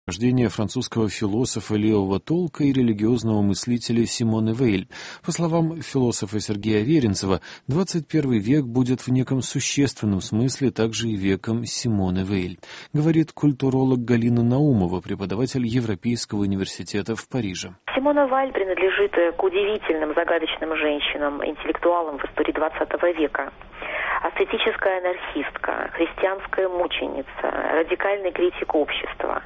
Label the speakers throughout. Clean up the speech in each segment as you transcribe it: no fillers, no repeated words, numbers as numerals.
Speaker 1: Рождение французского философа левого толка и религиозного мыслителя Симоны Вейль. По словам философа Сергея Веренцева, 21 век будет в неком существенном смысле также и веком Симоны Вейль, говорит культуролог Галина Наумова, преподаватель Европейского университета в Париже.
Speaker 2: Симона Вейль принадлежит к удивительным, загадочным женщинам, интеллектуалам в истории 20 века. Аскетическая анархистка, христианская мученица, радикальный критик общества,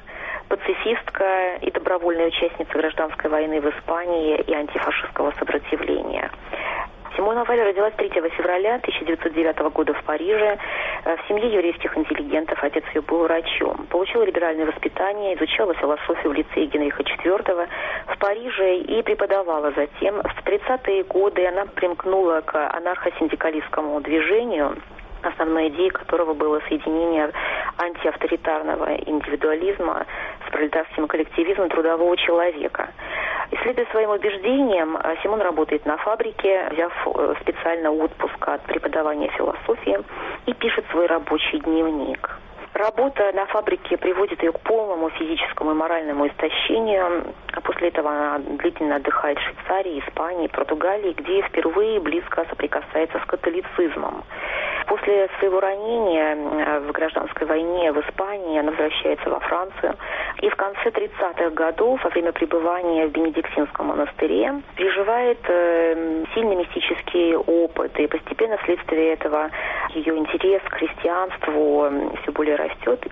Speaker 2: пацифистка и добровольная участница гражданской войны в Испании и антифашистского сопротивления. Симона Вейль родилась 3 февраля 1909 года в Париже в семье еврейских интеллигентов. Отец ее был врачом. Получила либеральное воспитание, изучала философию в лицее Генриха IV в Париже и преподавала затем. В 30-е годы она примкнула к анархосиндикалистскому движению, основной идеей которого было соединение антиавторитарного индивидуализма с пролетарским коллективизмом трудового человека. Исследуя своим убеждениям, Симон работает на фабрике, взяв специально отпуск от преподавания философии, и пишет свой рабочий дневник. Работа на фабрике приводит ее к полному физическому и моральному истощению. А после этого она длительно отдыхает в Швейцарии, Испании, Португалии, где впервые близко соприкасается с католицизмом. После своего ранения в гражданской войне в Испании она возвращается во Францию. И в конце 30-х годов, во время пребывания в Бенедиктинском монастыре, переживает сильный мистический опыт. И постепенно вследствие этого ее интерес к христианству все более растет.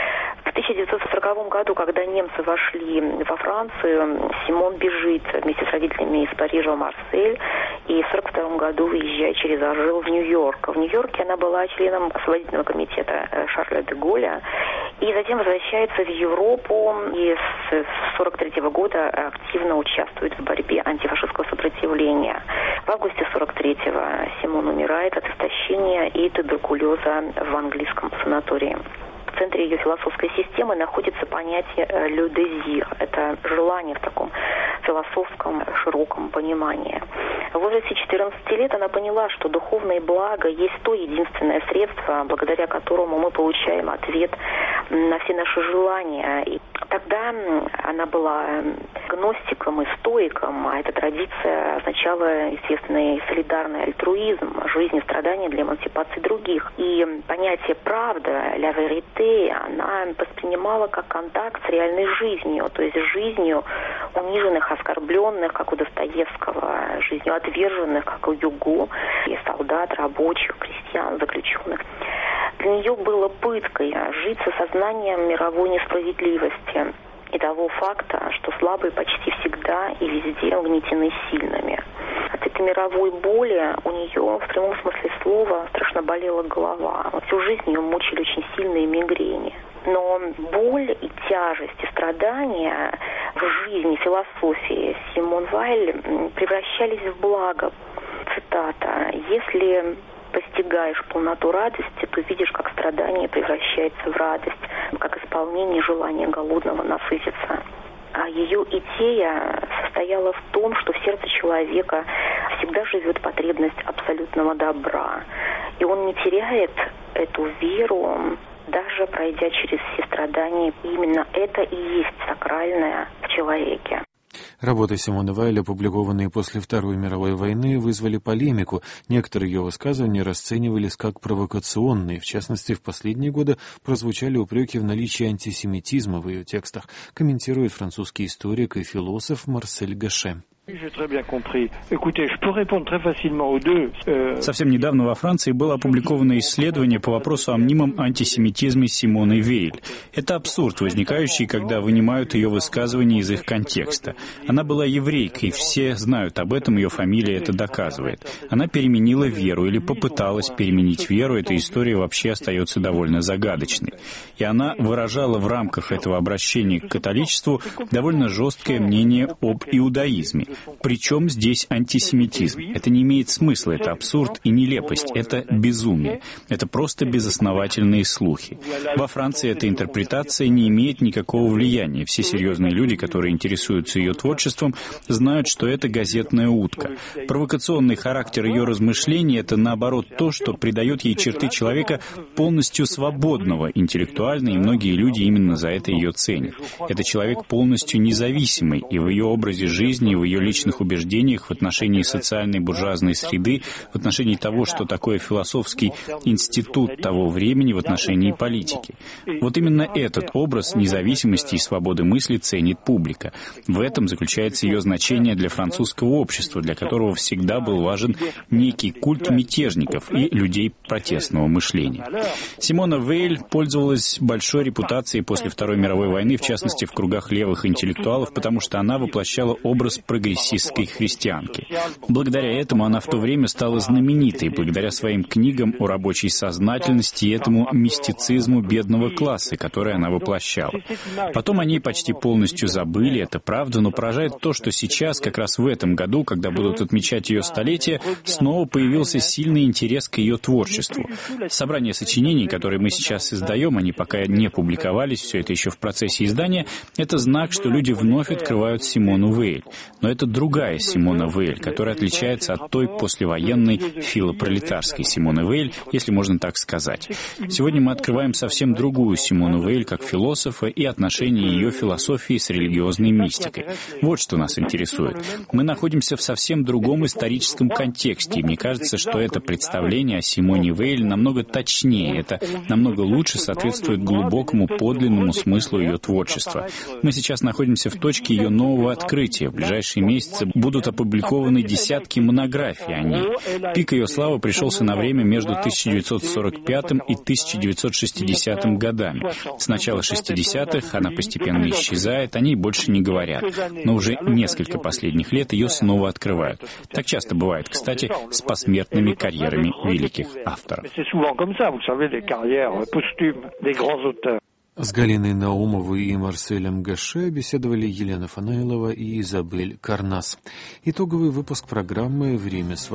Speaker 2: В 1940 году, когда немцы вошли во Францию, Симон бежит вместе с родителями из Парижа в Марсель и в 1942 году выезжает через Алжир в Нью-Йорк. В Нью-Йорке она была членом освободительного комитета Шарля де Голля и затем возвращается в Европу и с 1943 года активно участвует в борьбе антифашистского сопротивления. В августе 1943-го Симон умирает от истощения и туберкулеза в английском санатории. В центре ее философской системы находится понятие «le désir». Это желание в таком философском широком понимании. В возрасте 14 лет она поняла, что духовное благо есть то единственное средство, благодаря которому мы получаем ответ на все наши желания. И тогда она была гностиком и стоиком, а эта традиция означала естественный солидарный альтруизм, жизнь и страдания для эмансипации других. И понятие «правда», «la vérité», она воспринимала как контакт с реальной жизнью, то есть жизнью униженных, оскорбленных, как у Достоевского, жизнью отверженных, как у Юго, и солдат, рабочих, крестьян, заключенных. Для нее было пыткой жить с осознанием мировой несправедливости и того факта, что слабые почти всегда и везде угнетены сильными. От этой мировой боли у нее в прямом смысле слова страшно болела голова. Всю жизнь ее мучили очень сильные мигрени. Но боль и тяжесть и страдания в жизни, философии Симон Вейль превращались в благо. Цитата: «Если постигаешь полноту радости, то видишь, как страдание превращается в радость, как исполнение желания голодного насытиться». А ее идея состояла в том, что в сердце человека всегда живет потребность абсолютного добра. И он не теряет эту веру, даже пройдя через все страдания. И именно это и есть сакральное в человеке.
Speaker 1: Работы Симоны Вейль, опубликованные после Второй мировой войны, вызвали полемику. Некоторые ее высказывания расценивались как провокационные. В частности, в последние годы прозвучали упреки в наличии антисемитизма в ее текстах, комментирует французский историк и философ Марсель Гаше.
Speaker 3: Совсем недавно во Франции было опубликовано исследование по вопросу о мнимом антисемитизме Симоны Вейль. Это абсурд, возникающий, когда вынимают ее высказывания из их контекста. Она была еврейкой, все знают об этом, ее фамилия это доказывает. Она переменила веру или попыталась переменить веру, эта история вообще остается довольно загадочной. И она выражала в рамках этого обращения к католичеству довольно жесткое мнение об иудаизме. Причем здесь антисемитизм? Это не имеет смысла, это абсурд и нелепость, это безумие. Это просто безосновательные слухи. Во Франции эта интерпретация не имеет никакого влияния. Все серьезные люди, которые интересуются ее творчеством, знают, что это газетная утка. Провокационный характер ее размышлений — это, наоборот, то, что придает ей черты человека полностью свободного интеллектуально, и многие люди именно за это ее ценят. Это человек полностью независимый и в ее образе жизни, и в ее личных убеждениях в отношении социальной буржуазной среды, в отношении того, что такое философский институт того времени, в отношении политики. Вот именно этот образ независимости и свободы мысли ценит публика. В этом заключается ее значение для французского общества, для которого всегда был важен некий культ мятежников и людей протестного мышления. Симона Вейль пользовалась большой репутацией после Второй мировой войны, в частности, в кругах левых интеллектуалов, потому что она воплощала образ прогрессистской христианки. Благодаря этому она в то время стала знаменитой, благодаря своим книгам о рабочей сознательности и этому мистицизму бедного класса, который она воплощала. Потом о ней почти полностью забыли, это правда, но поражает то, что сейчас, как раз в этом году, когда будут отмечать ее столетие, снова появился сильный интерес к ее творчеству. Собрание сочинений, которые мы сейчас издаем, они пока не публиковались, все это еще в процессе издания, это знак, что люди вновь открывают Симону Вейль. Но это другая Симона Вейль, которая отличается от той послевоенной филопролетарской Симоны Вейль, если можно так сказать. Сегодня мы открываем совсем другую Симону Вейль как философа и отношение ее философии с религиозной мистикой. Вот что нас интересует. Мы находимся в совсем другом историческом контексте, и мне кажется, что это представление о Симоне Вейль намного точнее, это намного лучше соответствует глубокому подлинному смыслу ее творчества. Мы сейчас находимся в точке ее нового открытия. В ближайшие месяцы будут опубликованы десятки монографий о ней. Пик ее славы пришелся на время между 1945 и 1960 годами. С начала 60-х она постепенно исчезает, о ней больше не говорят. Но уже несколько последних лет ее снова открывают. Так часто бывает, кстати, с посмертными карьерами великих авторов.
Speaker 1: С Галиной Наумовой и Марселем Гаше беседовали Елена Фанаилова и Изабель Карнас. Итоговый выпуск программы «Время свободы».